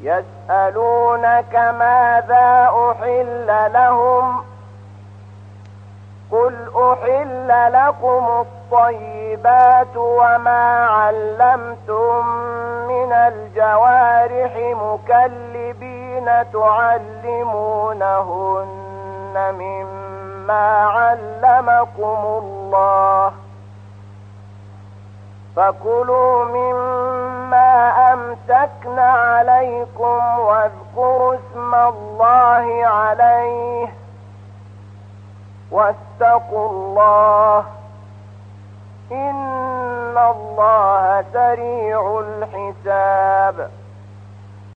يسألونك ماذا أحل لهم قل أحل لكم الطيبات وما علمتم من الجوارح مكلبين تعلمونهن مما علمكم الله فكلوا مما أمسكن عليكم واذكروا اسم الله عليه واتقوا الله إن الله سريع الحساب